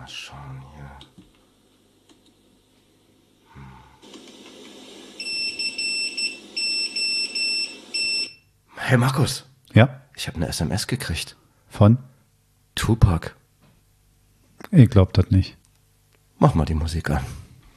schauen hier. Hey Markus. Ja? Ich habe eine SMS gekriegt. Von? Tupac. Ich glaub das nicht. Mach mal die Musik an.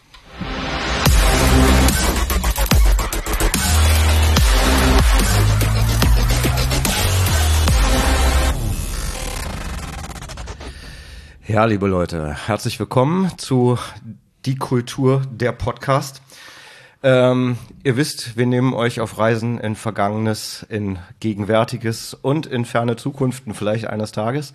Ja, liebe Leute, herzlich willkommen zu Die Kultur, der Podcast. Ihr wisst, wir nehmen euch auf Reisen in Vergangenes, in Gegenwärtiges und in ferne Zukunften vielleicht eines Tages.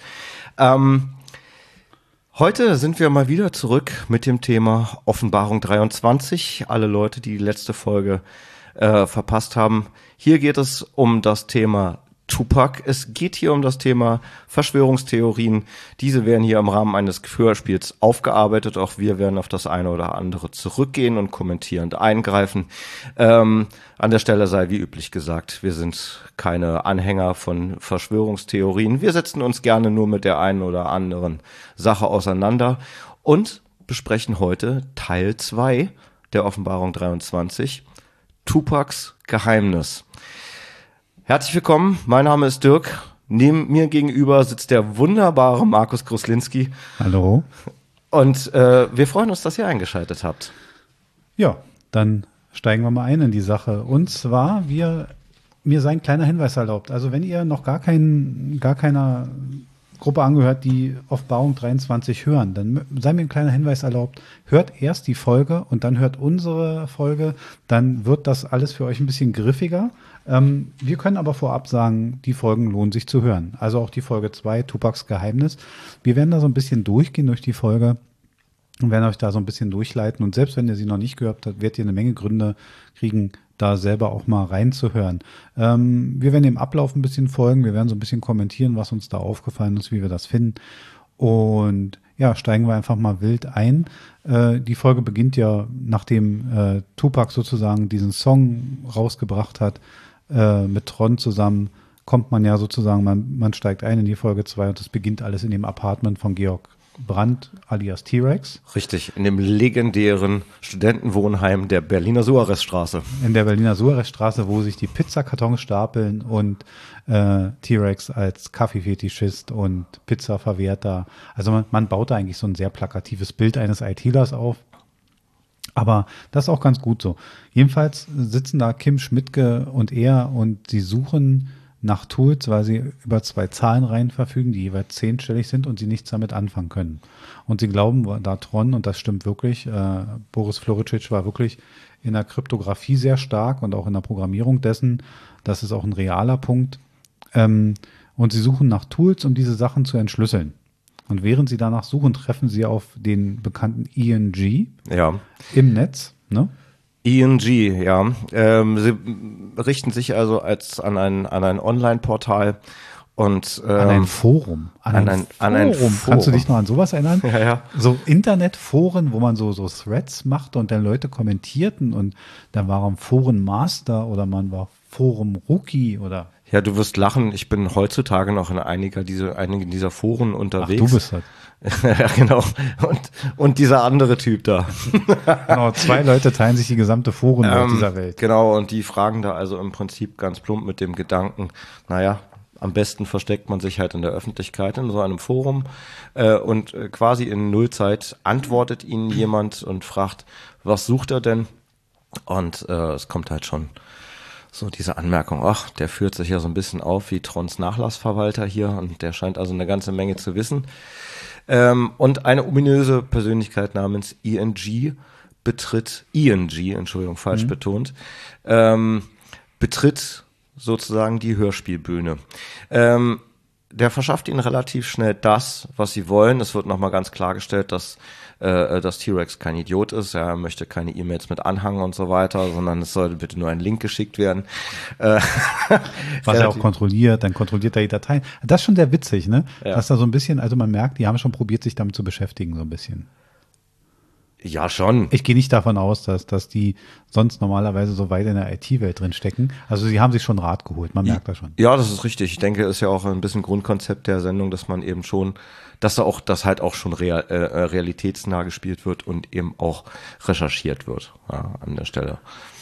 Heute sind wir mal wieder zurück mit dem Thema Offenbarung 23. Alle Leute, die letzte Folge verpasst haben. Hier geht es um das Thema Tupac. Es geht hier um das Thema Verschwörungstheorien. Diese werden hier im Rahmen eines Hörspiels aufgearbeitet. Auch wir werden auf das eine oder andere zurückgehen und kommentierend eingreifen. An der Stelle sei wie üblich gesagt, wir sind keine Anhänger von Verschwörungstheorien. Wir setzen uns gerne nur mit der einen oder anderen Sache auseinander und besprechen heute Teil 2 der Offenbarung 23, Tupacs Geheimnis. Herzlich willkommen, mein Name ist Dirk. Neben mir gegenüber sitzt der wunderbare Markus Gruslinski. Hallo. Und wir freuen uns, dass ihr eingeschaltet habt. Ja, dann steigen wir mal ein in die Sache. Und zwar, mir sei ein kleiner Hinweis erlaubt. Also wenn ihr noch gar keiner Gruppe angehört, die Offenbarung 23 hören, dann sei mir ein kleiner Hinweis erlaubt. Hört erst die Folge und dann hört unsere Folge. Dann wird das alles für euch ein bisschen griffiger. Wir können aber vorab sagen, die Folgen lohnen sich zu hören. Also auch die Folge 2, Tupacs Geheimnis. Wir werden da so ein bisschen durchgehen durch die Folge und werden euch da so ein bisschen durchleiten. Und selbst wenn ihr sie noch nicht gehört habt, werdet ihr eine Menge Gründe kriegen, da selber auch mal reinzuhören. Wir werden dem Ablauf ein bisschen folgen. Wir werden so ein bisschen kommentieren, was uns da aufgefallen ist, wie wir das finden. Und ja, steigen wir einfach mal wild ein. Die Folge beginnt ja, nachdem Tupac sozusagen diesen Song rausgebracht hat, mit Tron zusammen, kommt man ja sozusagen, man steigt ein in die Folge 2 und es beginnt alles in dem Apartment von Georg Brandt alias T-Rex. Richtig, in dem legendären Studentenwohnheim der Berliner Suarezstraße. In der Berliner Suarezstraße, wo sich die Pizzakartons stapeln und T-Rex als Kaffeefetischist und Pizzaverwerter. Also man baut da eigentlich so ein sehr plakatives Bild eines ITlers auf. Aber das ist auch ganz gut so. Jedenfalls sitzen da Kim Schmidtke und er und sie suchen nach Tools, weil sie über 2 Zahlenreihen verfügen, die jeweils 10-stellig sind und sie nichts damit anfangen können. Und sie glauben, da Tron, und das stimmt wirklich, Boris Floricic war wirklich in der Kryptographie sehr stark und auch in der Programmierung dessen. Das ist auch ein realer Punkt. Und sie suchen nach Tools, um diese Sachen zu entschlüsseln. Und während sie danach suchen, treffen sie auf den bekannten ENG im Netz. Ne? ENG, ja. Sie richten sich also an ein Online-Portal und an ein Forum. An ein Forum. Kannst du dich noch an sowas erinnern? Ja. So Internetforen, wo man so Threads machte und dann Leute kommentierten und dann war man Forenmaster oder man war Forum Rookie oder. Ja, du wirst lachen. Ich bin heutzutage noch in einigen dieser Foren unterwegs. Ach, du bist das. Ja, genau. Und dieser andere Typ da. Genau, 2 Leute teilen sich die gesamte Forenwelt dieser Welt. Genau, und die fragen da also im Prinzip ganz plump mit dem Gedanken, naja, am besten versteckt man sich halt in der Öffentlichkeit in so einem Forum und quasi in Nullzeit antwortet ihnen jemand und fragt, was sucht er denn? Und es kommt halt schon so diese Anmerkung, ach, der führt sich ja so ein bisschen auf wie Trons Nachlassverwalter hier und der scheint also eine ganze Menge zu wissen. Und eine ominöse Persönlichkeit namens betritt sozusagen die Hörspielbühne. Der verschafft ihnen relativ schnell das, was sie wollen. Es wird nochmal ganz klargestellt, dass T-Rex kein Idiot ist. Er möchte keine E-Mails mit Anhang und so weiter, sondern es sollte bitte nur ein Link geschickt werden. Was er auch kontrolliert, dann kontrolliert er die Dateien. Das ist schon sehr witzig, ne? Ja. Dass da so ein bisschen, also man merkt, die haben schon probiert, sich damit zu beschäftigen, so ein bisschen. Ja, schon. Ich gehe nicht davon aus, dass die sonst normalerweise so weit in der IT-Welt drin stecken. Also sie haben sich schon Rat geholt, man merkt das schon. Ja, das ist richtig. Ich denke, ist ja auch ein bisschen Grundkonzept der Sendung, dass man eben schon, dass halt auch schon realitätsnah gespielt wird und eben auch recherchiert wird, ja, an der Stelle.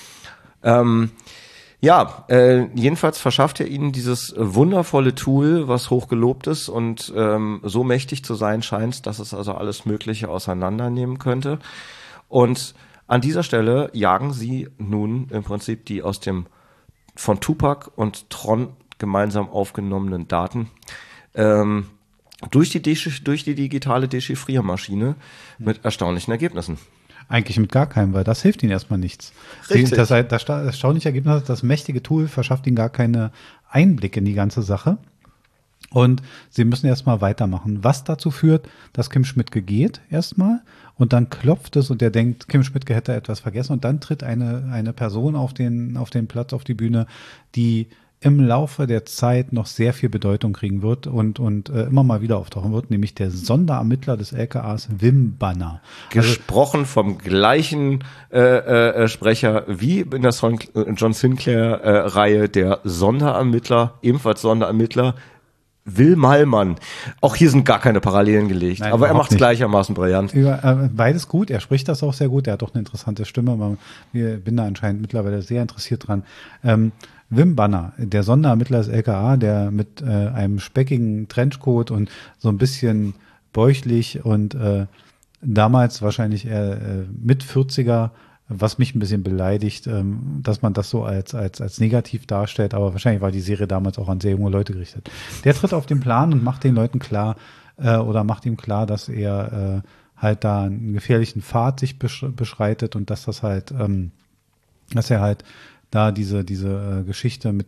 Jedenfalls verschafft er ihnen dieses wundervolle Tool, was hochgelobt ist und so mächtig zu sein scheint, dass es also alles Mögliche auseinandernehmen könnte. Und an dieser Stelle jagen sie nun im Prinzip die aus dem von Tupac und Tron gemeinsam aufgenommenen Daten durch die digitale Dechiffriermaschine mit erstaunlichen Ergebnissen. Eigentlich mit gar keinem, weil das hilft ihnen erstmal nichts. Richtig. Das erstaunliche Ergebnis ist, das mächtige Tool verschafft ihnen gar keine Einblicke in die ganze Sache. Und sie müssen erstmal weitermachen. Was dazu führt, dass Kim Schmidtke geht erstmal und dann klopft es und der denkt, Kim Schmidtke hätte etwas vergessen und dann tritt eine Person auf den Platz, auf die Bühne, die im Laufe der Zeit noch sehr viel Bedeutung kriegen wird und immer mal wieder auftauchen wird, nämlich der Sonderermittler des LKAs Wim Banner. Gesprochen vom gleichen Sprecher wie in der John Sinclair-Reihe, der Sonderermittler, ebenfalls Sonderermittler, Will Malmann. Auch hier sind gar keine Parallelen gelegt, Nein, aber er macht es nicht. Gleichermaßen brillant. Beides gut, er spricht das auch sehr gut, er hat auch eine interessante Stimme, aber ich bin da anscheinend mittlerweile sehr interessiert dran. Wim Banner, der Sonderermittler des LKA, der mit einem speckigen Trenchcoat und so ein bisschen bäuchlich und damals wahrscheinlich eher mit 40er, was mich ein bisschen beleidigt, dass man das so als negativ darstellt, aber wahrscheinlich war die Serie damals auch an sehr junge Leute gerichtet. Der tritt auf den Plan und macht den Leuten klar, macht ihm klar, dass er halt da einen gefährlichen Pfad sich beschreitet und dass das halt, dass er halt da diese Geschichte mit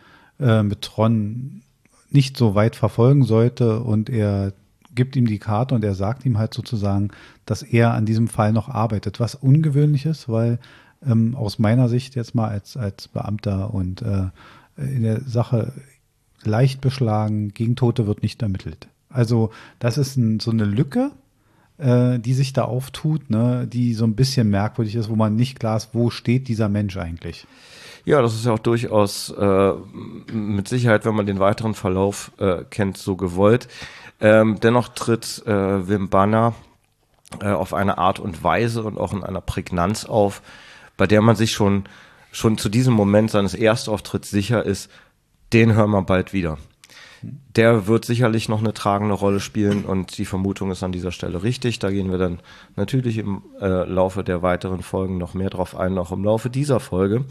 Tron nicht so weit verfolgen sollte und er gibt ihm die Karte und er sagt ihm halt sozusagen, dass er an diesem Fall noch arbeitet, was ungewöhnlich ist, weil aus meiner Sicht jetzt mal als Beamter und in der Sache leicht beschlagen, gegen Tote wird nicht ermittelt. Also das ist so eine Lücke, die sich da auftut, ne, die so ein bisschen merkwürdig ist, wo man nicht klar ist, wo steht dieser Mensch eigentlich. Ja, das ist ja auch durchaus mit Sicherheit, wenn man den weiteren Verlauf kennt, so gewollt. Dennoch tritt Wim Banner auf eine Art und Weise und auch in einer Prägnanz auf, bei der man sich schon zu diesem Moment seines Erstauftritts sicher ist, den hören wir bald wieder. Der wird sicherlich noch eine tragende Rolle spielen und die Vermutung ist an dieser Stelle richtig. Da gehen wir dann natürlich im Laufe der weiteren Folgen noch mehr drauf ein, auch im Laufe dieser Folge.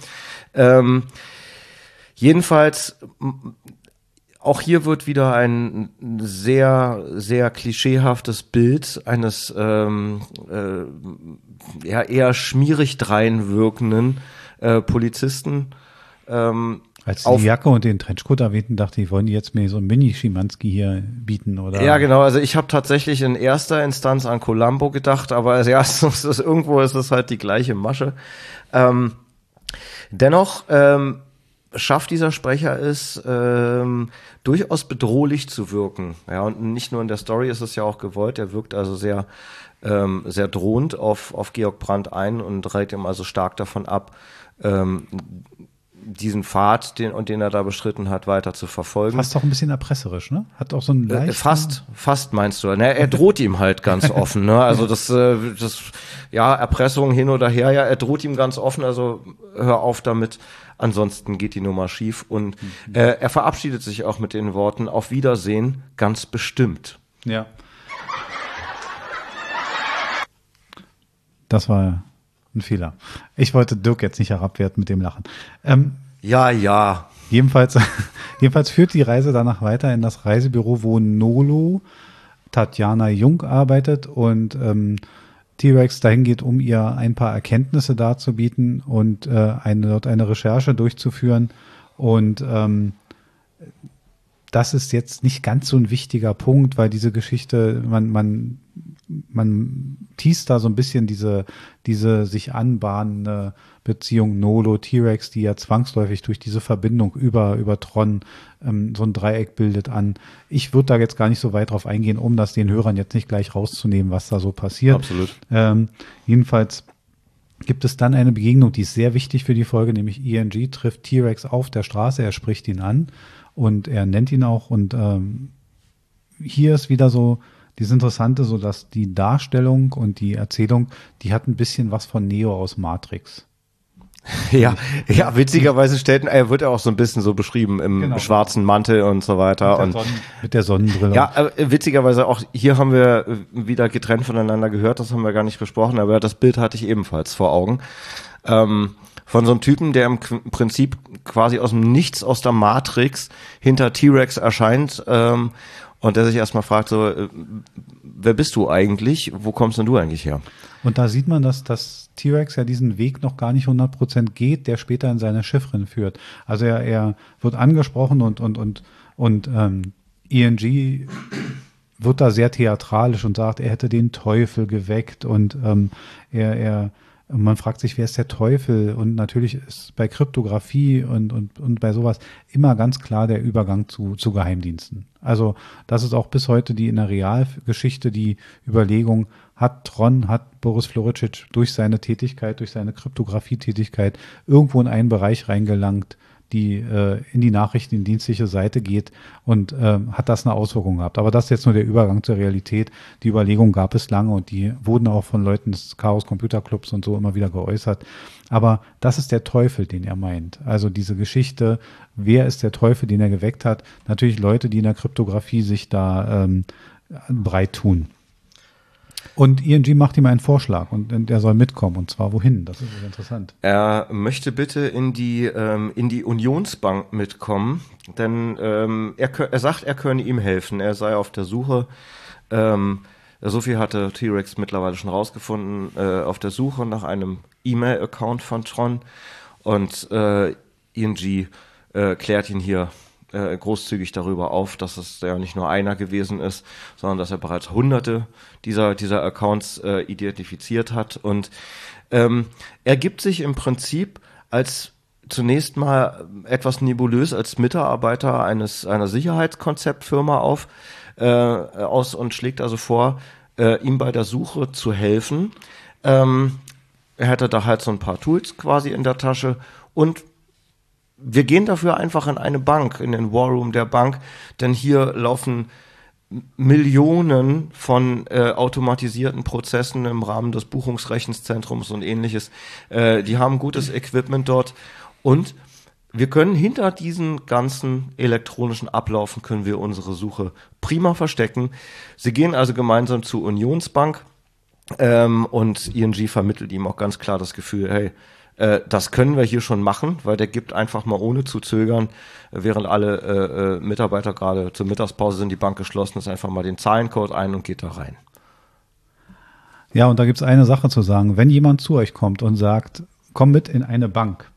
Jedenfalls, auch hier wird wieder ein sehr, sehr klischeehaftes Bild eines eher schmierig dreinwirkenden Polizisten Als die Jacke und den Trenchcoat erwähnten, dachte ich, wollen die jetzt mir so ein Mini-Schimanski hier bieten, oder? Ja, genau. Also ich habe tatsächlich in erster Instanz an Columbo gedacht, aber als erstes irgendwo ist es halt die gleiche Masche. Dennoch schafft dieser Sprecher es, durchaus bedrohlich zu wirken. Ja, und nicht nur in der Story ist es ja auch gewollt. Er wirkt also sehr drohend auf Georg Brandt ein und rät ihm also stark davon ab, diesen Pfad, den er da beschritten hat, weiter zu verfolgen. Fast auch ein bisschen erpresserisch, ne? Hat auch so einen leichten... Fast meinst du. Er droht ihm halt ganz offen, ne? Also das Erpressung hin oder her, ja, er droht ihm ganz offen, also hör auf damit, ansonsten geht die Nummer schief. Und er verabschiedet sich auch mit den Worten, auf Wiedersehen, ganz bestimmt. Ja. Das war ein Fehler. Ich wollte Dirk jetzt nicht herabwerten mit dem Lachen. Ja. Jedenfalls führt die Reise danach weiter in das Reisebüro, wo Nolo Tatjana Jung arbeitet und T-Rex dahin geht, um ihr ein paar Erkenntnisse darzubieten und dort eine Recherche durchzuführen. Und das ist jetzt nicht ganz so ein wichtiger Punkt, weil diese Geschichte, man man teast da so ein bisschen diese sich anbahnende Beziehung Nolo, T-Rex, die ja zwangsläufig durch diese Verbindung über Tron so ein Dreieck bildet an. Ich würde da jetzt gar nicht so weit drauf eingehen, um das den Hörern jetzt nicht gleich rauszunehmen, was da so passiert. Absolut. Jedenfalls gibt es dann eine Begegnung, die ist sehr wichtig für die Folge, nämlich ENG trifft T-Rex auf der Straße, er spricht ihn an und er nennt ihn auch und hier ist wieder so dieses Interessante, so dass die Darstellung und die Erzählung, die hat ein bisschen was von Neo aus Matrix. Ja, witzigerweise wird er auch so ein bisschen so beschrieben im schwarzen Mantel und so weiter. Mit der Sonnenbrille. Ja, witzigerweise auch hier haben wir wieder getrennt voneinander gehört, das haben wir gar nicht besprochen, aber das Bild hatte ich ebenfalls vor Augen. Von so einem Typen, der im Prinzip quasi aus dem Nichts, aus der Matrix hinter T-Rex erscheint und der sich erstmal fragt, so, wer bist du eigentlich? Wo kommst denn du eigentlich her? Und da sieht man, dass T-Rex ja diesen Weg noch gar nicht 100% geht, der später in seine Schiffrin führt. Also er wird angesprochen und ENG wird da sehr theatralisch und sagt, er hätte den Teufel geweckt und man fragt sich, wer ist der Teufel? Und natürlich ist bei Kryptographie und bei sowas immer ganz klar der Übergang zu Geheimdiensten. Also das ist auch bis heute in der Realgeschichte die Überlegung, hat Boris Floricic durch seine Tätigkeit, durch seine Kryptographie-Tätigkeit irgendwo in einen Bereich reingelangt, die in die nachrichtendienstliche Seite geht und hat das eine Auswirkung gehabt. Aber das ist jetzt nur der Übergang zur Realität. Die Überlegung gab es lange und die wurden auch von Leuten des Chaos Computer Clubs und so immer wieder geäußert. Aber das ist der Teufel, den er meint. Also diese Geschichte, wer ist der Teufel, den er geweckt hat? Natürlich Leute, die in der Kryptographie sich da breit tun. Und ENG macht ihm einen Vorschlag und er soll mitkommen. Und zwar wohin? Das ist interessant. Er möchte bitte in die Unionsbank mitkommen, denn er sagt, er könne ihm helfen. Er sei auf der Suche. So viel hatte T-Rex mittlerweile schon rausgefunden, auf der Suche nach einem E-Mail-Account von Tron. Und ENG klärt ihn hier großzügig darüber auf, dass es ja nicht nur einer gewesen ist, sondern dass er bereits Hunderte dieser Accounts identifiziert hat. Und er gibt sich im Prinzip als zunächst mal etwas nebulös als Mitarbeiter einer Sicherheitskonzeptfirma aus und schlägt also vor, ihm bei der Suche zu helfen. Er hätte da halt so ein paar Tools quasi in der Tasche und wir gehen dafür einfach in eine Bank, in den War Room der Bank, denn hier laufen Millionen von automatisierten Prozessen im Rahmen des Buchungsrechenzentrums und ähnliches. Die haben gutes Equipment dort und wir können hinter diesen ganzen elektronischen Ablaufen können wir unsere Suche prima verstecken. Sie gehen also gemeinsam zur Unionsbank und ING vermittelt ihm auch ganz klar das Gefühl, hey, das können wir hier schon machen, weil der gibt einfach mal ohne zu zögern, während alle Mitarbeiter gerade zur Mittagspause sind, die Bank geschlossen ist, einfach mal den Zahlencode ein und geht da rein. Ja, und da gibt's eine Sache zu sagen. Wenn jemand zu euch kommt und sagt, komm mit in eine Bank,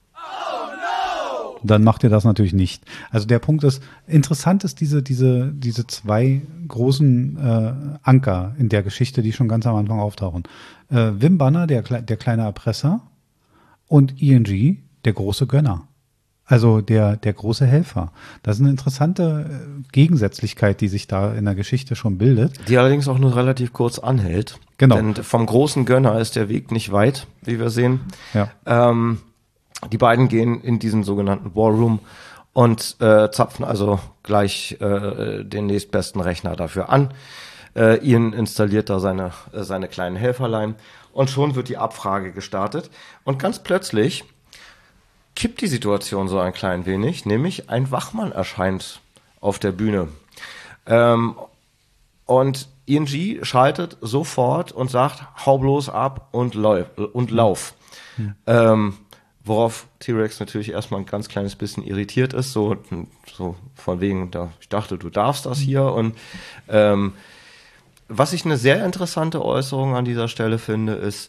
dann macht ihr das natürlich nicht. Also der Punkt ist, interessant ist diese zwei großen Anker in der Geschichte, die schon ganz am Anfang auftauchen. Wim Banner, der kleine Erpresser, und ENG, der große Gönner. Also der große Helfer. Das ist eine interessante Gegensätzlichkeit, die sich da in der Geschichte schon bildet. Die allerdings auch nur relativ kurz anhält. Genau. Denn vom großen Gönner ist der Weg nicht weit, wie wir sehen. Ja. Die beiden gehen in diesen sogenannten War Room und zapfen also gleich den nächstbesten Rechner dafür an. Ian installiert da seine kleinen Helferlein und schon wird die Abfrage gestartet. Und ganz plötzlich kippt die Situation so ein klein wenig, nämlich ein Wachmann erscheint auf der Bühne. Und ING schaltet sofort und sagt, hau bloß ab und lauf. Worauf T-Rex natürlich erstmal ein ganz kleines bisschen irritiert ist, so von wegen, ich dachte, du darfst das hier. Und was ich eine sehr interessante Äußerung an dieser Stelle finde, ist,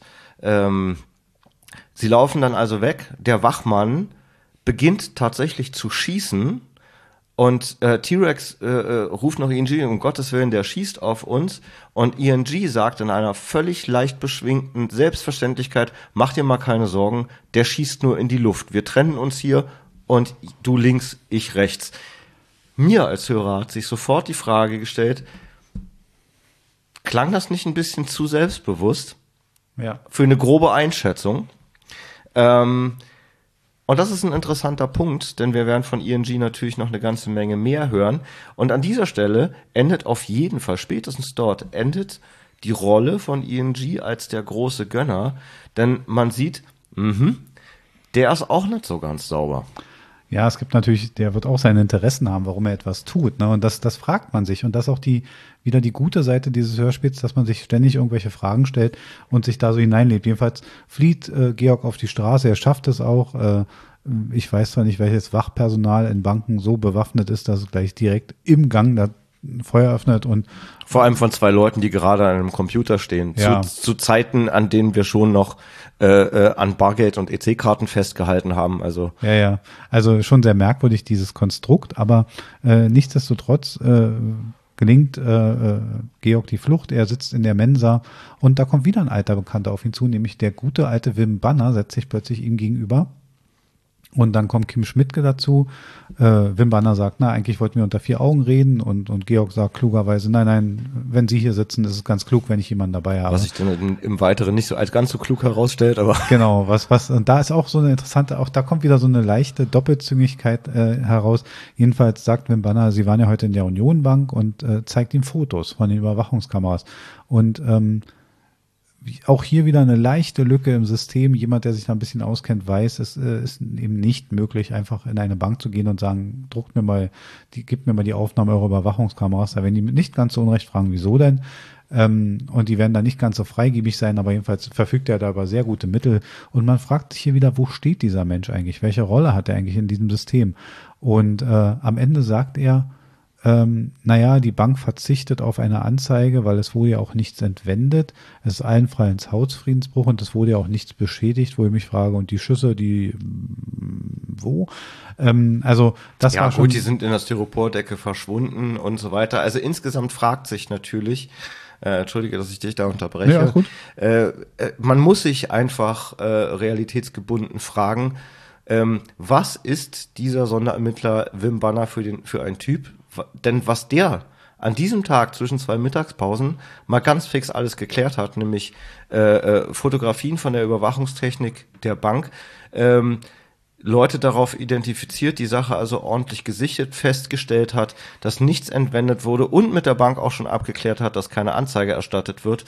sie laufen dann also weg, der Wachmann beginnt tatsächlich zu schießen Und T-Rex ruft noch ENG, um Gottes Willen, der schießt auf uns. Und ENG sagt in einer völlig leicht beschwingten Selbstverständlichkeit, mach dir mal keine Sorgen, der schießt nur in die Luft. Wir trennen uns hier und du links, ich rechts. Mir als Hörer hat sich sofort die Frage gestellt, klang das nicht ein bisschen zu selbstbewusst? Ja. Für eine grobe Einschätzung. Und das ist ein interessanter Punkt, denn wir werden von ENG natürlich noch eine ganze Menge mehr hören. Und an dieser Stelle endet auf jeden Fall, spätestens dort, endet die Rolle von ENG als der große Gönner. Denn man sieht, der ist auch nicht so ganz sauber. Ja, es gibt natürlich, der wird auch seine Interessen haben, warum er etwas tut. Ne? Und das fragt man sich. Und das ist auch wieder die gute Seite dieses Hörspiels, dass man sich ständig irgendwelche Fragen stellt und sich da so hineinlebt. Jedenfalls flieht Georg auf die Straße, er schafft es auch. Ich weiß zwar nicht, welches Wachpersonal in Banken so bewaffnet ist, dass es gleich direkt im Gang da Feuer öffnet und vor allem von zwei Leuten, die gerade an einem Computer stehen. Ja. Zu Zeiten, an denen wir schon noch an Bargeld und EC-Karten festgehalten haben. Also Ja. Also schon sehr merkwürdig, dieses Konstrukt, aber nichtsdestotrotz gelingt Georg die Flucht. Er sitzt in der Mensa und da kommt wieder ein alter Bekannter auf ihn zu, nämlich der gute alte Wim Banner setzt sich plötzlich ihm gegenüber. Und dann kommt Kim Schmidtke dazu. Wim Banner sagt, eigentlich wollten wir unter 4 Augen reden. Und Georg sagt klugerweise, nein, wenn Sie hier sitzen, ist es ganz klug, wenn ich jemanden dabei habe. was sich dann im Weiteren nicht so als ganz so klug herausstellt, aber Genau, und da ist auch so eine interessante, auch da kommt wieder so eine leichte Doppelzüngigkeit heraus. Jedenfalls sagt Wim Banner, Sie waren ja heute in der Union-Bank und zeigt ihm Fotos von den Überwachungskameras. Und auch hier wieder eine leichte Lücke im System. Jemand, der sich da ein bisschen auskennt, weiß, es ist eben nicht möglich, einfach in eine Bank zu gehen und sagen, gebt mir mal die Aufnahme eurer Überwachungskameras. Da werden die nicht ganz so unrecht fragen, wieso denn? Und die werden da nicht ganz so freigebig sein, aber jedenfalls verfügt er da über sehr gute Mittel. Und man fragt sich hier wieder, wo steht dieser Mensch eigentlich? Welche Rolle hat er eigentlich in diesem System? Und am Ende sagt er, die Bank verzichtet auf eine Anzeige, weil es wurde ja auch nichts entwendet. Es ist allenfalls ins Hausfriedensbruch und es wurde ja auch nichts beschädigt, wo ich mich frage, und die Schüsse, wo? Also das ja war schon. gut, die sind in der Styropordecke verschwunden und so weiter. Also insgesamt fragt sich natürlich, entschuldige, dass ich dich da unterbreche. Ja, gut. Man muss sich einfach realitätsgebunden fragen, was ist dieser Sonderermittler Wim Banner für ein Typ? Denn was der an diesem Tag zwischen 2 Mittagspausen mal ganz fix alles geklärt hat, nämlich Fotografien von der Überwachungstechnik der Bank, Leute darauf identifiziert, die Sache also ordentlich gesichert, festgestellt hat, dass nichts entwendet wurde und mit der Bank auch schon abgeklärt hat, dass keine Anzeige erstattet wird.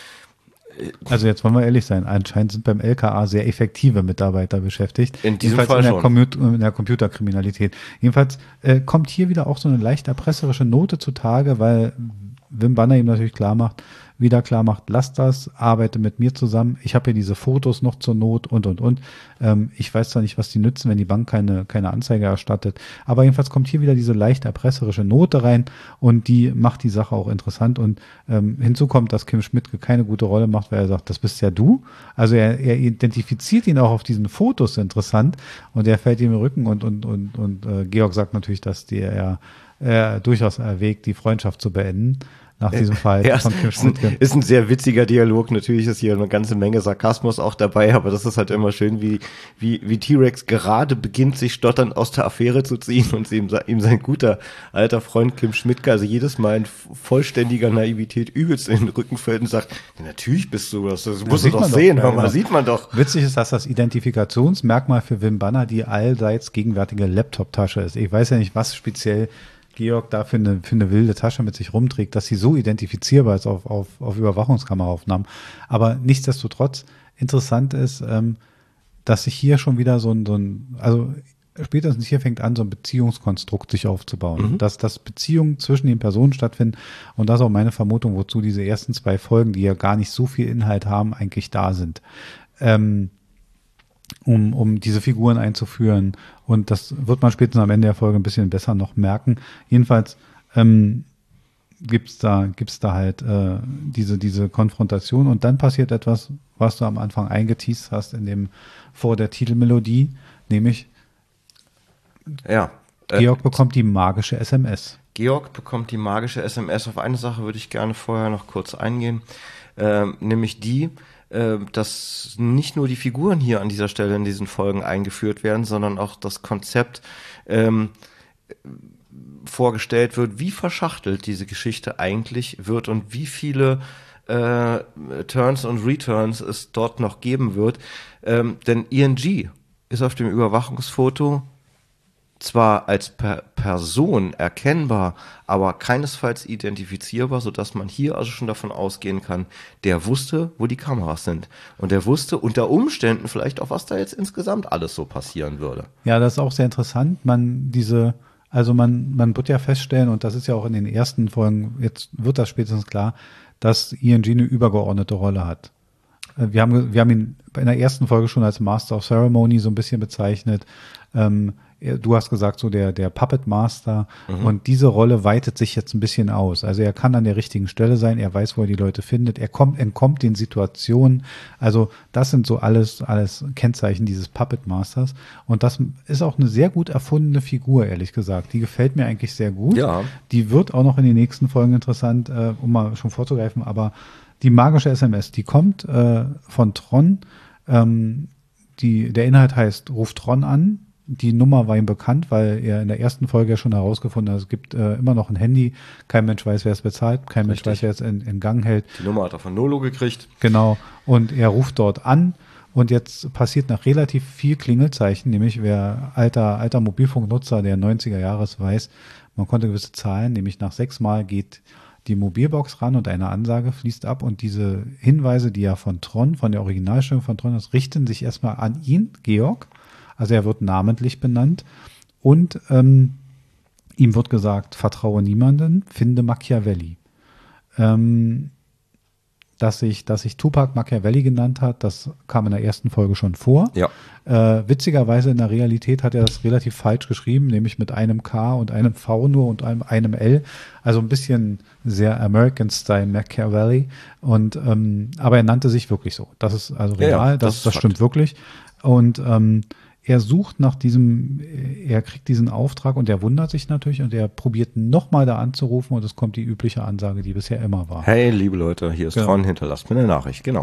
Also jetzt wollen wir ehrlich sein, anscheinend sind beim LKA sehr effektive Mitarbeiter beschäftigt. In diesem Fall schon. In der Computerkriminalität. Jedenfalls kommt hier wieder auch so eine leicht erpresserische Note zutage, weil Wim Banner ihm natürlich klar macht, lass das, arbeite mit mir zusammen. Ich habe hier diese Fotos noch zur Not und. Ich weiß zwar nicht, was die nützen, wenn die Bank keine Anzeige erstattet. Aber jedenfalls kommt hier wieder diese leicht erpresserische Note rein und die macht die Sache auch interessant. Und hinzu kommt, dass Kim Schmidtke keine gute Rolle macht, weil er sagt, das bist ja du. Also er identifiziert ihn auch auf diesen Fotos interessant und er fällt ihm im Rücken und Georg sagt natürlich, dass er durchaus erwägt, die Freundschaft zu beenden. Nach diesem Fall von Kim Schmidtke. Ist ein sehr witziger Dialog. Natürlich ist hier eine ganze Menge Sarkasmus auch dabei, aber das ist halt immer schön, wie T-Rex gerade beginnt, sich stotternd aus der Affäre zu ziehen und ihm sein guter alter Freund Kim Schmidtke, also jedes Mal in vollständiger Naivität übelst in den Rücken fällt und sagt, ja, natürlich bist du das musst du doch sehen, hör mal, sieht man doch. Witzig ist, dass das Identifikationsmerkmal für Wim Banner die allseits gegenwärtige Laptop-Tasche ist. Ich weiß ja nicht, was speziell Georg da für eine wilde Tasche mit sich rumträgt, dass sie so identifizierbar ist auf Überwachungskameraaufnahmen. Aber nichtsdestotrotz interessant ist, dass sich hier schon wieder also spätestens hier fängt an, so ein Beziehungskonstrukt sich aufzubauen. Dass Beziehungen zwischen den Personen stattfinden. Und das ist auch meine Vermutung, wozu diese ersten 2 Folgen, die ja gar nicht so viel Inhalt haben, eigentlich da sind. Um diese Figuren einzuführen. Und das wird man spätestens am Ende der Folge ein bisschen besser noch merken. Jedenfalls gibt's da halt diese Konfrontation und dann passiert etwas, was du am Anfang eingeteast hast vor der Titelmelodie, nämlich Georg bekommt die magische SMS. Georg bekommt die magische SMS. Auf eine Sache würde ich gerne vorher noch kurz eingehen, nämlich die, dass nicht nur die Figuren hier an dieser Stelle in diesen Folgen eingeführt werden, sondern auch das Konzept vorgestellt wird, wie verschachtelt diese Geschichte eigentlich wird und wie viele Turns und Returns es dort noch geben wird. Denn Ian G. ist auf dem Überwachungsfoto zwar als Person erkennbar, aber keinesfalls identifizierbar, sodass man hier also schon davon ausgehen kann, der wusste, wo die Kameras sind. Und der wusste unter Umständen vielleicht auch, was da jetzt insgesamt alles so passieren würde. Ja, das ist auch sehr interessant. Man wird ja feststellen, und das ist ja auch in den ersten Folgen, jetzt wird das spätestens klar, dass Ian G. eine übergeordnete Rolle hat. Wir haben ihn in der ersten Folge schon als Master of Ceremony so ein bisschen bezeichnet. Du hast gesagt, so der Puppet Master. Und diese Rolle weitet sich jetzt ein bisschen aus. Also er kann an der richtigen Stelle sein, er weiß, wo er die Leute findet, er entkommt den Situationen. Also das sind so alles Kennzeichen dieses Puppet Masters. Und das ist auch eine sehr gut erfundene Figur, ehrlich gesagt. Die gefällt mir eigentlich sehr gut. Ja. Die wird auch noch in den nächsten Folgen interessant, um mal schon vorzugreifen. Aber die magische SMS, die kommt von Tron. Der Inhalt heißt, ruf Tron an. Die Nummer war ihm bekannt, weil er in der ersten Folge ja schon herausgefunden hat, es gibt immer noch ein Handy. Kein Mensch weiß, wer es bezahlt. Kein Mensch weiß, wer es in Gang hält. Die Nummer hat er von Nolo gekriegt. Genau. Und er ruft dort an. Und jetzt passiert nach relativ viel Klingelzeichen, nämlich wer alter Mobilfunknutzer der 90er Jahres weiß, man konnte gewisse Zahlen, nämlich nach 6 Mal geht die Mobilbox ran und eine Ansage fließt ab. Und diese Hinweise, die ja von der Originalstimme von Tron ist, richten sich erstmal an ihn, Georg. Also er wird namentlich benannt und ihm wird gesagt, vertraue niemanden, finde Machiavelli. Dass sich Tupac Machiavelli genannt hat, das kam in der ersten Folge schon vor. Ja. Witzigerweise in der Realität hat er das relativ falsch geschrieben, nämlich mit einem K und einem V nur und einem L. Also ein bisschen sehr American-Style Machiavelli. Und aber er nannte sich wirklich so. Das ist also real, ja, das stimmt wirklich. Und er sucht nach er kriegt diesen Auftrag und er wundert sich natürlich und er probiert nochmal da anzurufen und es kommt die übliche Ansage, die bisher immer war. Hey, liebe Leute, hier ist Tron, hinterlasst mir eine Nachricht. Genau.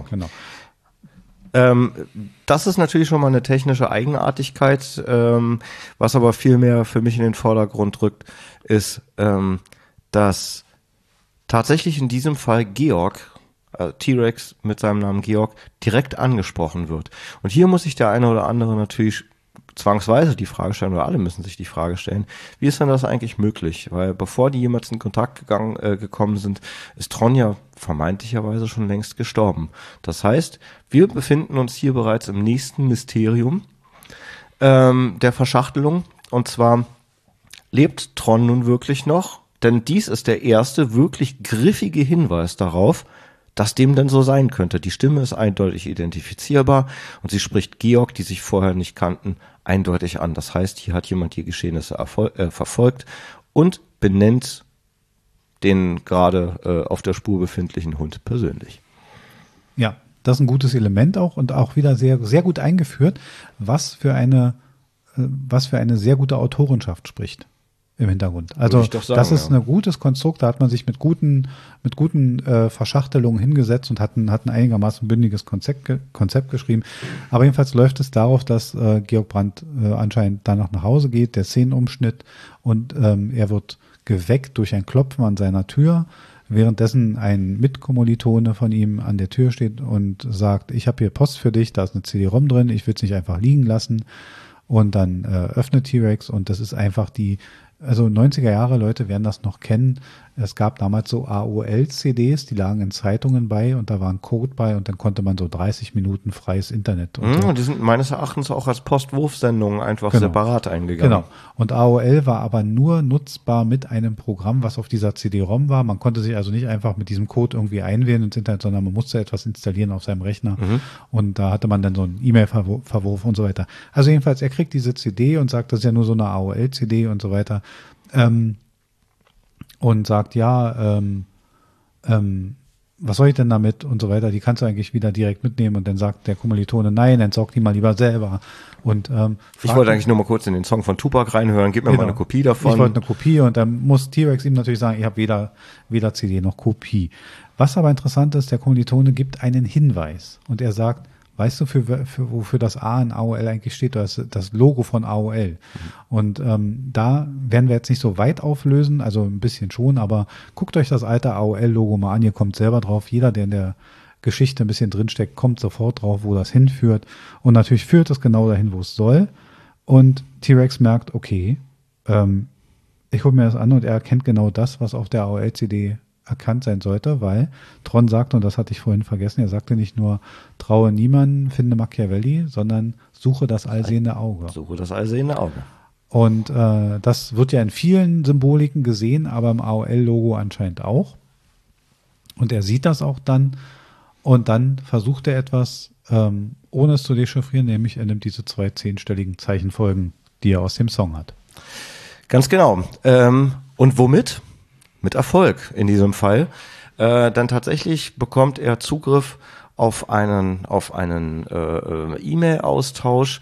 Das ist natürlich schon mal eine technische Eigenartigkeit, was aber viel mehr für mich in den Vordergrund rückt, ist, dass tatsächlich in diesem Fall Georg, T-Rex mit seinem Namen Georg, direkt angesprochen wird. Und hier muss sich der eine oder andere natürlich zwangsweise die Frage stellen, oder alle müssen sich die Frage stellen, wie ist denn das eigentlich möglich? Weil bevor die jemals in Kontakt gekommen sind, ist Tron ja vermeintlicherweise schon längst gestorben. Das heißt, wir befinden uns hier bereits im nächsten Mysterium der Verschachtelung. Und zwar lebt Tron nun wirklich noch? Denn dies ist der erste wirklich griffige Hinweis darauf, dass dem denn so sein könnte. Die Stimme ist eindeutig identifizierbar und sie spricht Georg, die sich vorher nicht kannten, eindeutig an. Das heißt, hier hat jemand die Geschehnisse verfolgt und benennt den gerade auf der Spur befindlichen Hund persönlich. Ja, das ist ein gutes Element auch und auch wieder sehr, sehr gut eingeführt, was für eine sehr gute Autorenschaft spricht. Im Hintergrund. Also das ist ein gutes Konstrukt, da hat man sich mit guten Verschachtelungen hingesetzt und hat ein einigermaßen bündiges Konzept geschrieben. Aber jedenfalls läuft es darauf, dass Georg Brandt anscheinend danach nach Hause geht, der Szenenumschnitt und er wird geweckt durch ein Klopfen an seiner Tür, währenddessen ein Mitkommilitone von ihm an der Tür steht und sagt, ich habe hier Post für dich, da ist eine CD-ROM drin, ich will es nicht einfach liegen lassen. Und dann öffnet T-Rex und das ist einfach also 90er Jahre Leute werden das noch kennen. Es gab damals so AOL-CDs, die lagen in Zeitungen bei und da war ein Code bei und dann konnte man so 30 Minuten freies Internet. Und die sind meines Erachtens auch als Postwurfsendungen einfach separat eingegangen. Genau. Und AOL war aber nur nutzbar mit einem Programm, was auf dieser CD-ROM war. Man konnte sich also nicht einfach mit diesem Code irgendwie einwählen ins Internet, sondern man musste etwas installieren auf seinem Rechner. Und da hatte man dann so einen E-Mail-Verwurf und so weiter. Also jedenfalls, er kriegt diese CD und sagt, das ist ja nur so eine AOL-CD und so weiter. Und sagt, was soll ich denn damit und so weiter, die kannst du eigentlich wieder direkt mitnehmen und dann sagt der Kommilitone, nein, entsorg die mal lieber selber. Und ich wollte eigentlich nur mal kurz in den Song von Tupac reinhören, gib mir mal eine Kopie davon. Ich wollte eine Kopie und dann muss T-Rex ihm natürlich sagen, ich habe weder CD noch Kopie. Was aber interessant ist, der Kommilitone gibt einen Hinweis und er sagt, weißt du, wofür das A in AOL eigentlich steht? Das Logo von AOL. Und da werden wir jetzt nicht so weit auflösen, also ein bisschen schon, aber guckt euch das alte AOL-Logo mal an, ihr kommt selber drauf. Jeder, der in der Geschichte ein bisschen drinsteckt, kommt sofort drauf, wo das hinführt. Und natürlich führt es genau dahin, wo es soll. Und T-Rex merkt, okay, ich hole mir das an und er erkennt genau das, was auf der AOL-CD erkannt sein sollte, weil Tron sagte, und das hatte ich vorhin vergessen, er sagte nicht nur, traue niemanden, finde Machiavelli, sondern suche das allsehende Auge. Suche das allsehende Auge. Und das wird ja in vielen Symboliken gesehen, aber im AOL-Logo anscheinend auch. Und er sieht das auch dann und dann versucht er etwas, ohne es zu dechiffrieren, nämlich er nimmt diese 2 10-stelligen Zeichenfolgen, die er aus dem Song hat. Ganz genau. Und womit? Mit Erfolg in diesem Fall. Dann tatsächlich bekommt er Zugriff auf einen E-Mail-Austausch.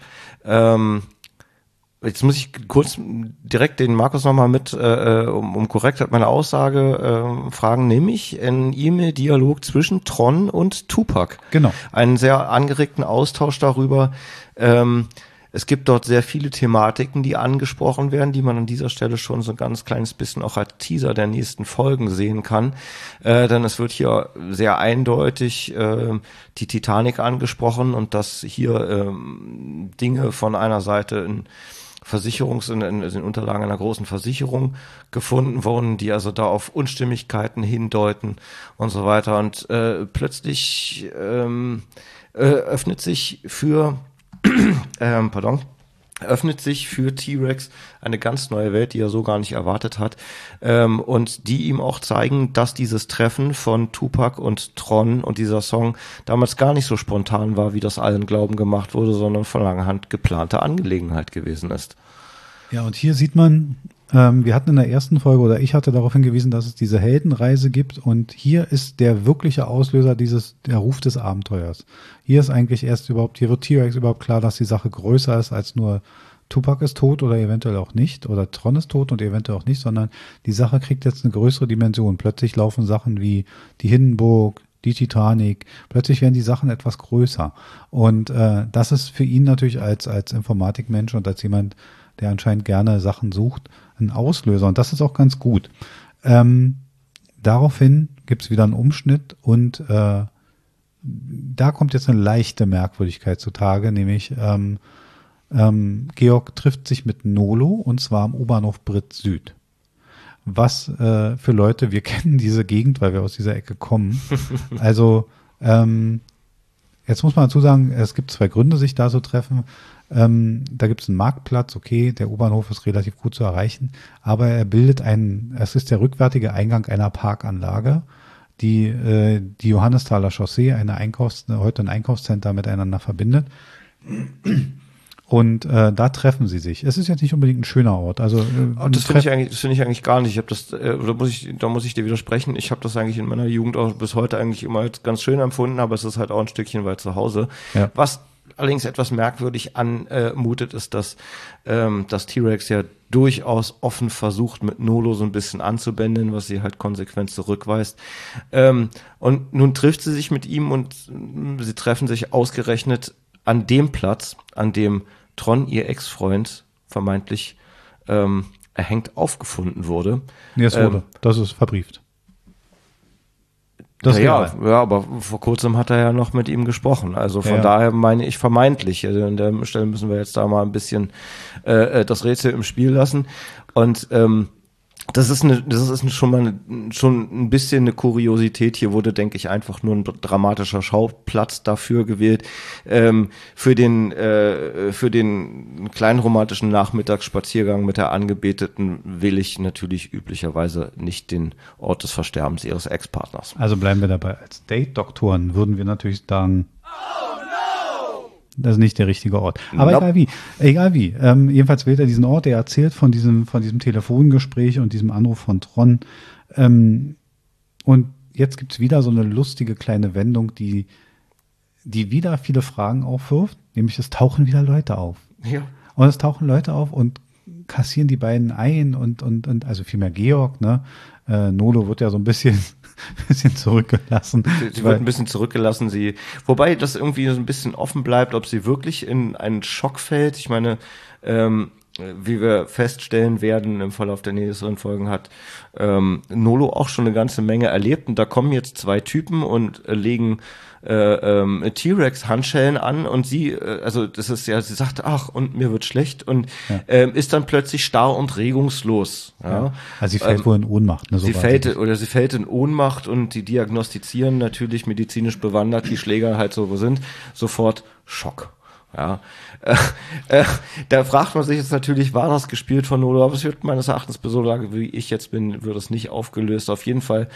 Jetzt muss ich kurz direkt den Markus nochmal mit, um Korrektheit meiner Aussage fragen, nämlich ein E-Mail-Dialog zwischen Tron und Tupac. Genau. Einen sehr angeregten Austausch darüber. Es gibt dort sehr viele Thematiken, die angesprochen werden, die man an dieser Stelle schon so ein ganz kleines bisschen auch als Teaser der nächsten Folgen sehen kann. Denn es wird hier sehr eindeutig die Titanic angesprochen und dass hier Dinge von einer Seite in den Unterlagen einer großen Versicherung gefunden wurden, die also da auf Unstimmigkeiten hindeuten und so weiter. Und plötzlich öffnet sich für T-Rex eine ganz neue Welt, die er so gar nicht erwartet hat, und die ihm auch zeigen, dass dieses Treffen von Tupac und Tron und dieser Song damals gar nicht so spontan war, wie das allen glauben gemacht wurde, sondern von langer Hand geplante Angelegenheit gewesen ist. Ja, und hier sieht man, wir hatten in der ersten Folge, oder ich hatte darauf hingewiesen, dass es diese Heldenreise gibt und hier ist der wirkliche Auslöser der Ruf des Abenteuers. Hier ist eigentlich hier wird T-Rex überhaupt klar, dass die Sache größer ist als nur Tupac ist tot oder eventuell auch nicht oder Tron ist tot und eventuell auch nicht, sondern die Sache kriegt jetzt eine größere Dimension. Plötzlich laufen Sachen wie die Hindenburg, die Titanic, plötzlich werden die Sachen etwas größer und das ist für ihn natürlich als Informatikmensch und als jemand, der anscheinend gerne Sachen sucht, ein Auslöser. Und das ist auch ganz gut. Daraufhin gibt es wieder einen Umschnitt und da kommt jetzt eine leichte Merkwürdigkeit zutage, nämlich Georg trifft sich mit Nolo und zwar am U-Bahnhof Brit Süd. Was für Leute, wir kennen diese Gegend, weil wir aus dieser Ecke kommen. Also jetzt muss man dazu sagen, es gibt 2 Gründe, sich da zu treffen. Da gibt es einen Marktplatz, okay, der U-Bahnhof ist relativ gut zu erreichen, aber es ist der rückwärtige Eingang einer Parkanlage, die Johannesthaler Chaussee, heute ein Einkaufscenter miteinander verbindet. Und da treffen sie sich. Es ist jetzt nicht unbedingt ein schöner Ort. Also das finde ich eigentlich gar nicht. Da muss ich dir widersprechen. Ich habe das eigentlich in meiner Jugend auch bis heute eigentlich immer als ganz schön empfunden, aber es ist halt auch ein Stückchen weit zu Hause. Ja. Was allerdings etwas merkwürdig anmutet, ist, dass T-Rex ja durchaus offen versucht, mit Nolo so ein bisschen anzubändeln, was sie halt konsequent zurückweist. Und nun trifft sie sich mit ihm und sie treffen sich ausgerechnet an dem Platz, an dem Tron, ihr Ex-Freund, vermeintlich erhängt aufgefunden wurde. Nee, es wurde. Das ist verbrieft. Ja, aber vor kurzem hat er ja noch mit ihm gesprochen. Also von daher meine ich vermeintlich. Also an der Stelle müssen wir jetzt da mal ein bisschen das Rätsel im Spiel lassen. Und das ist schon ein bisschen eine Kuriosität. Hier wurde, denke ich, einfach nur ein dramatischer Schauplatz dafür gewählt. Für den kleinen romantischen Nachmittagsspaziergang mit der Angebeteten will ich natürlich üblicherweise nicht den Ort des Versterbens ihres Ex-Partners. Also bleiben wir dabei. Als Date-Doktoren würden wir natürlich sagen, das ist nicht der richtige Ort. Aber nope. Egal wie. Jedenfalls wählt er diesen Ort, er erzählt von diesem Telefongespräch und diesem Anruf von Tron. Und jetzt gibt's wieder so eine lustige kleine Wendung, die wieder viele Fragen aufwirft, nämlich es tauchen wieder Leute auf. Ja. Und es tauchen Leute auf und kassieren die beiden ein und also vielmehr Georg, ne? Nolo wird ja so ein bisschen zurückgelassen. Sie wird ein bisschen zurückgelassen, wobei das irgendwie so ein bisschen offen bleibt, ob sie wirklich in einen Schock fällt. Ich meine, wie wir feststellen werden im Verlauf der nächsten Folgen, hat Nolo auch schon eine ganze Menge erlebt und da kommen jetzt zwei Typen und legen T-Rex-Handschellen an und sie sagt, ach, und mir wird schlecht und ist dann plötzlich starr und regungslos. Ja. Also sie fällt wohl in Ohnmacht. Ne, sie fällt in Ohnmacht und die diagnostizieren natürlich medizinisch bewandert, die Schläger halt so sind, sofort Schock. Ja, da fragt man sich jetzt natürlich, war das gespielt von Nolo, aber es wird meines Erachtens, so lange wie ich jetzt bin, wird es nicht aufgelöst. Auf jeden Fall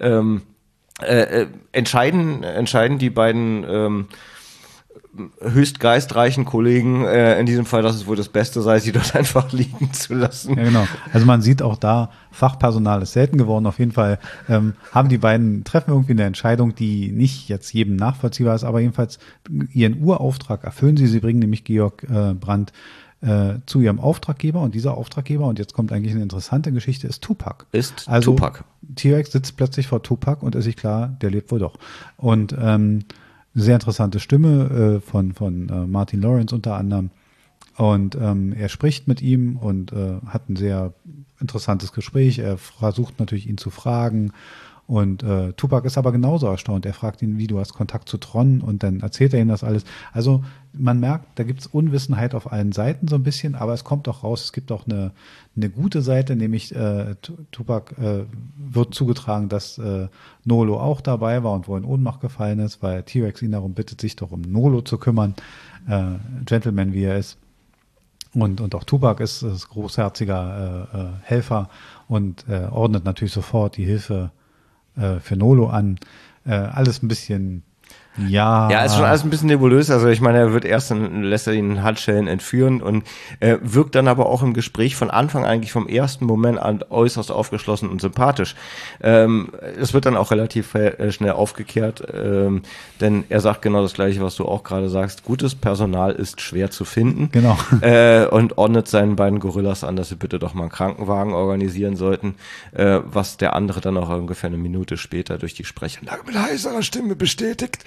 entscheiden die beiden höchst geistreichen Kollegen in diesem Fall, dass es wohl das Beste sei, sie dort einfach liegen zu lassen. Ja, genau. Also man sieht auch da, Fachpersonal ist selten geworden. Auf jeden Fall haben die beiden treffen irgendwie eine Entscheidung, die nicht jetzt jedem nachvollziehbar ist, aber jedenfalls ihren Urauftrag erfüllen sie. Sie bringen nämlich Georg Brandt zu ihrem Auftraggeber und dieser Auftraggeber, und jetzt kommt eigentlich eine interessante Geschichte, ist Tupac. Tupac. T-Rex sitzt plötzlich vor Tupac und ist sich klar, der lebt wohl doch. Und sehr interessante Stimme von Martin Lawrence unter anderem. Und er spricht mit ihm und hat ein sehr interessantes Gespräch. Er versucht natürlich, ihn zu fragen. Und Tupac ist aber genauso erstaunt. Er fragt ihn, wie, du hast Kontakt zu Tron, und dann erzählt er ihm das alles. Also man merkt, da gibt's Unwissenheit auf allen Seiten so ein bisschen, aber es kommt auch raus, es gibt auch eine gute Seite, nämlich Tupac wird zugetragen, dass Nolo auch dabei war und wohl in Ohnmacht gefallen ist, weil T-Rex ihn darum bittet, sich doch um Nolo zu kümmern, Gentleman wie er ist. Und auch Tupac ist großherziger Helfer und ordnet natürlich sofort die Hilfe für Nolo an. Alles ein bisschen, ja. Ja, ist schon alles ein bisschen nebulös. Also ich meine, lässt er ihn Handschellen entführen und wirkt dann aber auch im Gespräch von Anfang eigentlich vom ersten Moment an äußerst aufgeschlossen und sympathisch. Es wird dann auch relativ schnell aufgeklärt, denn er sagt genau das Gleiche, was du auch gerade sagst. Gutes Personal ist schwer zu finden. Genau. Und ordnet seinen beiden Gorillas an, dass sie bitte doch mal einen Krankenwagen organisieren sollten, was der andere dann auch ungefähr eine Minute später durch die Sprechanlage mit heiserer Stimme bestätigt.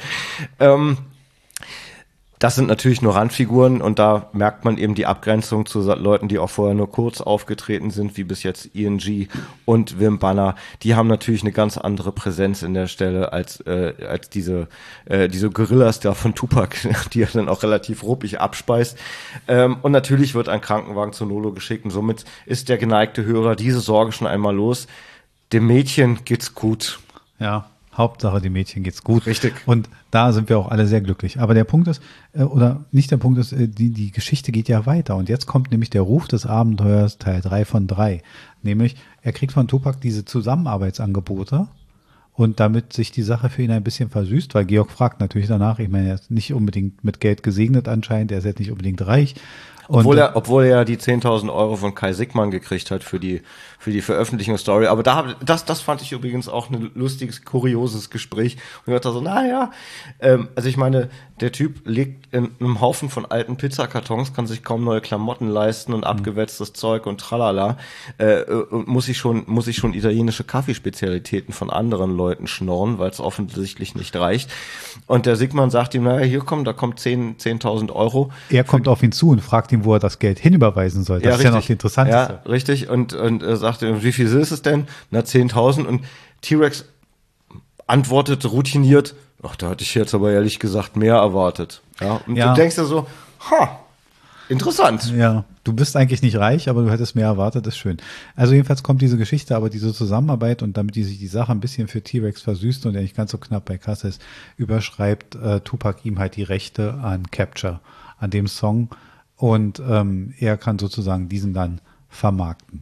Das sind natürlich nur Randfiguren und da merkt man eben die Abgrenzung zu Leuten, die auch vorher nur kurz aufgetreten sind, wie bis jetzt ING und Wim Banner. Die haben natürlich eine ganz andere Präsenz in der Stelle als diese Gorillas da von Tupac, die er dann auch relativ ruppig abspeist. Und natürlich wird ein Krankenwagen zu Nolo geschickt und somit ist der geneigte Hörer diese Sorge schon einmal los. Dem Mädchen geht's gut. Ja. Hauptsache, dem Mädchen geht's gut. Richtig. Und da sind wir auch alle sehr glücklich. Aber der Punkt ist, oder nicht der Punkt ist, die Geschichte geht ja weiter. Und jetzt kommt nämlich der Ruf des Abenteuers, Teil 3 von 3. Nämlich, er kriegt von Tupac diese Zusammenarbeitsangebote. Und damit sich die Sache für ihn ein bisschen versüßt, weil Georg fragt natürlich danach, ich meine, er ist nicht unbedingt mit Geld gesegnet anscheinend, er ist jetzt nicht unbedingt reich. Obwohl er ja die 10.000 Euro von Kai Sigmann gekriegt hat für die Veröffentlichungsstory. Aber das fand ich übrigens auch ein lustiges, kurioses Gespräch. Und ich dachte so, naja, also ich meine, der Typ lebt in einem Haufen von alten Pizzakartons, kann sich kaum neue Klamotten leisten und abgewetztes Zeug und tralala, und muss sich schon italienische Kaffeespezialitäten von anderen Leuten schnorren, weil es offensichtlich nicht reicht. Und der Sigmann sagt ihm, naja, da kommt 10.000 Euro. Er kommt auf ihn zu und fragt ihn, wo er das Geld hinüberweisen soll. Das ist ja noch die interessanteste. Ja, richtig. Und sagt, wie viel ist es denn? Na, 10.000. Und T-Rex antwortet routiniert, ach, da hatte ich jetzt aber ehrlich gesagt mehr erwartet. Ja, und du denkst dir so, interessant. Ja, du bist eigentlich nicht reich, aber du hättest mehr erwartet, ist schön. Also jedenfalls kommt diese Geschichte, aber diese Zusammenarbeit, und damit sich die Sache ein bisschen für T-Rex versüßt und er nicht ganz so knapp bei Kasse ist, überschreibt Tupac ihm halt die Rechte an Capture, an dem Song, und er kann sozusagen diesen dann vermarkten.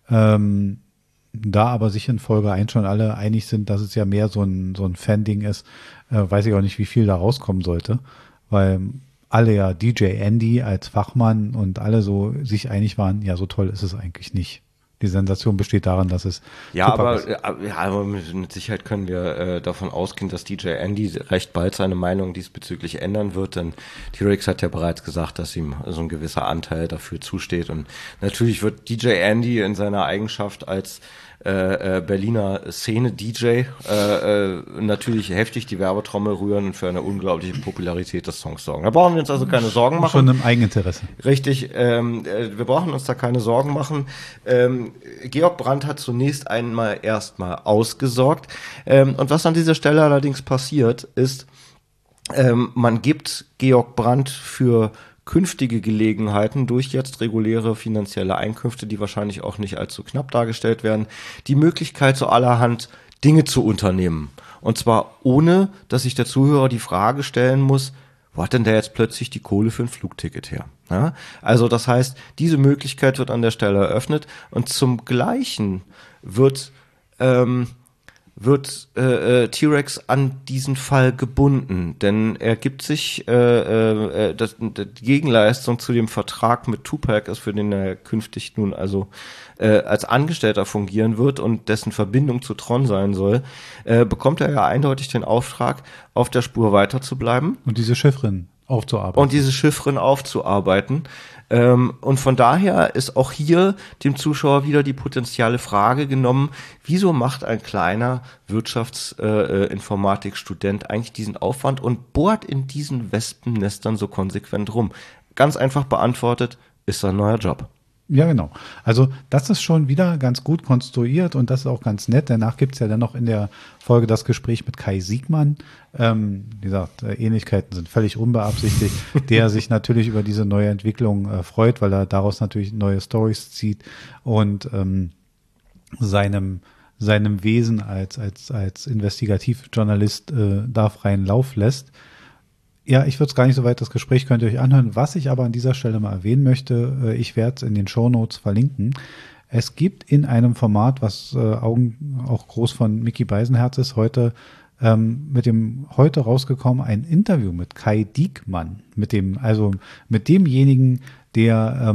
Da aber sich in Folge 1 schon alle einig sind, dass es ja mehr so ein Fan-Ding ist, weiß ich auch nicht, wie viel da rauskommen sollte, weil alle ja DJ Andy als Fachmann und alle so sich einig waren, ja, so toll ist es eigentlich nicht. Die Sensation besteht darin, dass es Ja, Tupac ist. aber mit Sicherheit können wir davon ausgehen, dass DJ Andy recht bald seine Meinung diesbezüglich ändern wird, denn T-Rex hat ja bereits gesagt, dass ihm so ein gewisser Anteil dafür zusteht und natürlich wird DJ Andy in seiner Eigenschaft als Berliner Szene-DJ natürlich heftig die Werbetrommel rühren und für eine unglaubliche Popularität des Songs sorgen. Da brauchen wir uns also keine Sorgen machen. Schon im Eigeninteresse. Richtig, wir brauchen uns da keine Sorgen machen. Georg Brandt hat zunächst erstmal ausgesorgt. Und was an dieser Stelle allerdings passiert, ist, man gibt Georg Brandt für künftige Gelegenheiten durch jetzt reguläre finanzielle Einkünfte, die wahrscheinlich auch nicht allzu knapp dargestellt werden, die Möglichkeit, so allerhand Dinge zu unternehmen. Und zwar ohne, dass sich der Zuhörer die Frage stellen muss, wo hat denn der jetzt plötzlich die Kohle für ein Flugticket her? Ja? Also das heißt, diese Möglichkeit wird an der Stelle eröffnet und zum Gleichen wird T-Rex an diesen Fall gebunden, denn er gibt sich die Gegenleistung zu dem Vertrag mit Tupac ist, für den er künftig nun also als Angestellter fungieren wird und dessen Verbindung zu Tron sein soll, bekommt er ja eindeutig den Auftrag, auf der Spur weiter zu bleiben. Und diese Chiffren aufzuarbeiten. Und von daher ist auch hier dem Zuschauer wieder die potenzielle Frage genommen, wieso macht ein kleiner Wirtschaftsinformatikstudent eigentlich diesen Aufwand und bohrt in diesen Wespennestern so konsequent rum? Ganz einfach beantwortet, ist sein neuer Job. Ja, genau. Also das ist schon wieder ganz gut konstruiert und das ist auch ganz nett. Danach gibt es ja dann noch in der Folge das Gespräch mit Kai Siegmann. Wie gesagt, Ähnlichkeiten sind völlig unbeabsichtigt, der sich natürlich über diese neue Entwicklung freut, weil er daraus natürlich neue Storys zieht und seinem Wesen als Investigativjournalist da freien Lauf lässt. Ja, ich würde es gar nicht so weit, das Gespräch könnt ihr euch anhören. Was ich aber an dieser Stelle mal erwähnen möchte, ich werde es in den Shownotes verlinken. Es gibt in einem Format, was auch groß von Micky Beisenherz ist, heute rausgekommen, ein Interview mit Kai Diekmann, mit demjenigen, der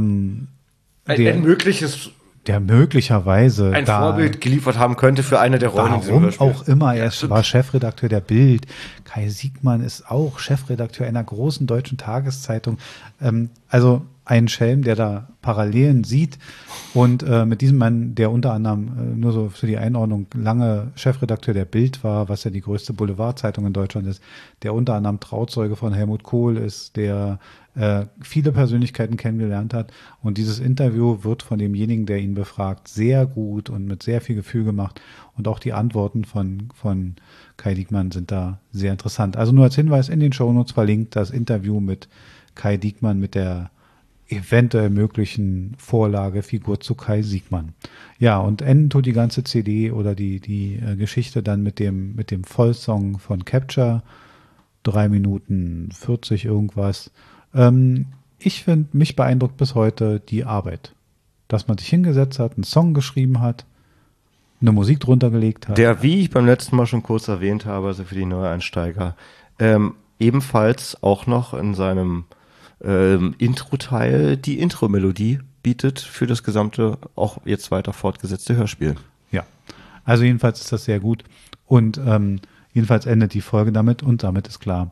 möglicherweise ein Vorbild geliefert haben könnte für eine der Rollen. Warum auch immer, er war Chefredakteur der Bild. Kai Siegmann ist auch Chefredakteur einer großen deutschen Tageszeitung. Also ein Schelm, der da Parallelen sieht. Und mit diesem Mann, der unter anderem, nur so für die Einordnung, lange Chefredakteur der Bild war, was ja die größte Boulevardzeitung in Deutschland ist, der unter anderem Trauzeuge von Helmut Kohl ist, der viele Persönlichkeiten kennengelernt hat. Und dieses Interview wird von demjenigen, der ihn befragt, sehr gut und mit sehr viel Gefühl gemacht. Und auch die Antworten von Kai Diekmann sind da sehr interessant. Also nur als Hinweis, in den Shownotes verlinkt das Interview mit Kai Diekmann mit der eventuell möglichen Vorlagefigur zu Kai Siegmann. Ja, und enden tut die ganze CD oder die Geschichte dann mit dem Vollsong von Capture, 3 Minuten 40 irgendwas. Ich finde, mich beeindruckt bis heute die Arbeit. Dass man sich hingesetzt hat, einen Song geschrieben hat, eine Musik drunter gelegt hat. Der, wie ich beim letzten Mal schon kurz erwähnt habe, also für die Neueinsteiger, ebenfalls auch noch in seinem Intro-Teil die Intro-Melodie bietet für das gesamte, auch jetzt weiter fortgesetzte Hörspiel. Ja, also jedenfalls ist das sehr gut und jedenfalls endet die Folge damit und damit ist klar,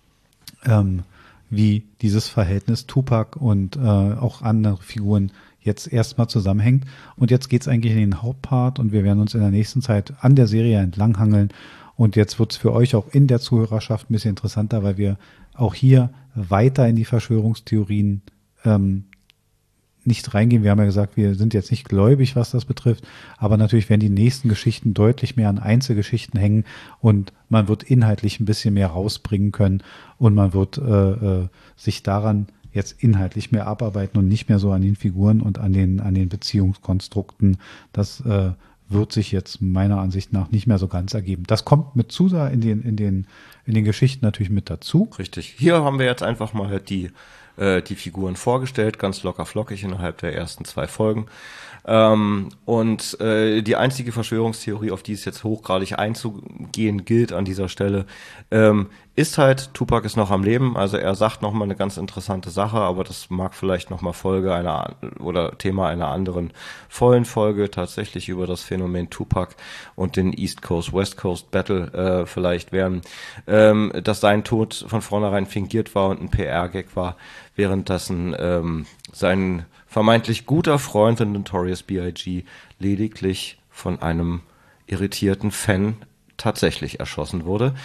wie dieses Verhältnis Tupac und auch andere Figuren jetzt erstmal zusammenhängt. Und jetzt geht's eigentlich in den Hauptpart und wir werden uns in der nächsten Zeit an der Serie entlanghangeln. Und jetzt wird's für euch auch in der Zuhörerschaft ein bisschen interessanter, weil wir auch hier weiter in die Verschwörungstheorien nicht reingehen. Wir haben ja gesagt, wir sind jetzt nicht gläubig, was das betrifft, aber natürlich werden die nächsten Geschichten deutlich mehr an Einzelgeschichten hängen und man wird inhaltlich ein bisschen mehr rausbringen können und man wird sich daran jetzt inhaltlich mehr abarbeiten und nicht mehr so an den Figuren und an den Beziehungskonstrukten. Das wird sich jetzt meiner Ansicht nach nicht mehr so ganz ergeben. Das kommt mit Zusa in den Geschichten natürlich mit dazu. Richtig. Hier haben wir jetzt einfach mal die die Figuren vorgestellt, ganz locker flockig innerhalb der ersten 2 Folgen. Und die einzige Verschwörungstheorie, auf die es jetzt hochgradig einzugehen gilt an dieser Stelle, ist halt, Tupac ist noch am Leben, also er sagt noch mal eine ganz interessante Sache, aber das mag vielleicht noch mal Thema einer anderen vollen Folge tatsächlich über das Phänomen Tupac und den East Coast West Coast Battle vielleicht werden, dass sein Tod von vornherein fingiert war und ein PR-Gag war, währenddessen sein vermeintlich guter Freund, der Notorious B.I.G., lediglich von einem irritierten Fan tatsächlich erschossen wurde.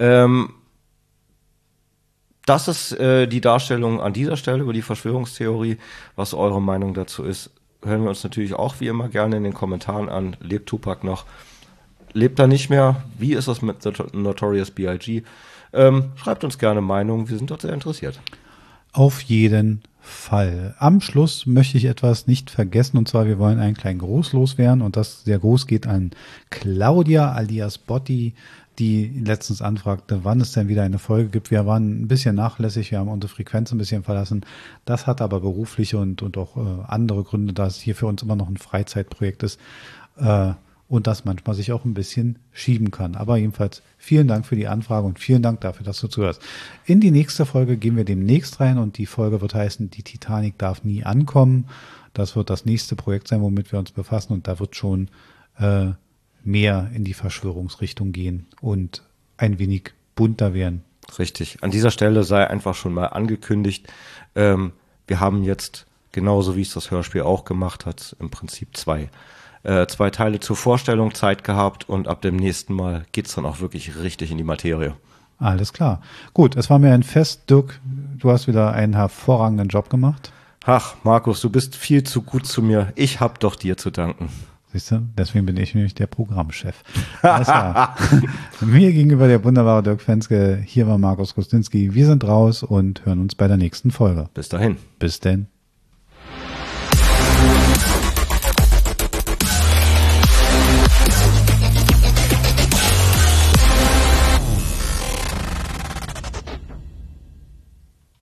Das ist die Darstellung an dieser Stelle über die Verschwörungstheorie. Was eure Meinung dazu ist, hören wir uns natürlich auch wie immer gerne in den Kommentaren an. Lebt Tupac noch? Lebt er nicht mehr? Wie ist das mit Notorious B.I.G.? Schreibt uns gerne Meinungen, wir sind dort sehr interessiert. Auf jeden Fall. Am Schluss möchte ich etwas nicht vergessen, und zwar wir wollen einen kleinen Gruß loswerden, und das sehr groß geht an Claudia alias Botti, die letztens anfragte, wann es denn wieder eine Folge gibt. Wir waren ein bisschen nachlässig, wir haben unsere Frequenz ein bisschen verlassen. Das hat aber berufliche und auch andere Gründe, da es hier für uns immer noch ein Freizeitprojekt ist und das manchmal sich auch ein bisschen schieben kann. Aber jedenfalls vielen Dank für die Anfrage und vielen Dank dafür, dass du zuhörst. In die nächste Folge gehen wir demnächst rein, und die Folge wird heißen, die Titanic darf nie ankommen. Das wird das nächste Projekt sein, womit wir uns befassen, und da wird schon mehr in die Verschwörungsrichtung gehen und ein wenig bunter werden. Richtig. An dieser Stelle sei einfach schon mal angekündigt, wir haben jetzt, genauso wie es das Hörspiel auch gemacht hat, im Prinzip zwei Teile zur Vorstellung Zeit gehabt, und ab dem nächsten Mal geht's dann auch wirklich richtig in die Materie. Alles klar. Gut, es war mir ein Fest, Dirk. Du hast wieder einen hervorragenden Job gemacht. Ach, Markus, du bist viel zu gut zu mir. Ich hab doch dir zu danken. Siehst du, deswegen bin ich nämlich der Programmchef. Alles klar. Mir gegenüber der wunderbare Dirk Fenske. Hier war Markus Gustinski. Wir sind raus und hören uns bei der nächsten Folge. Bis dahin. Bis denn.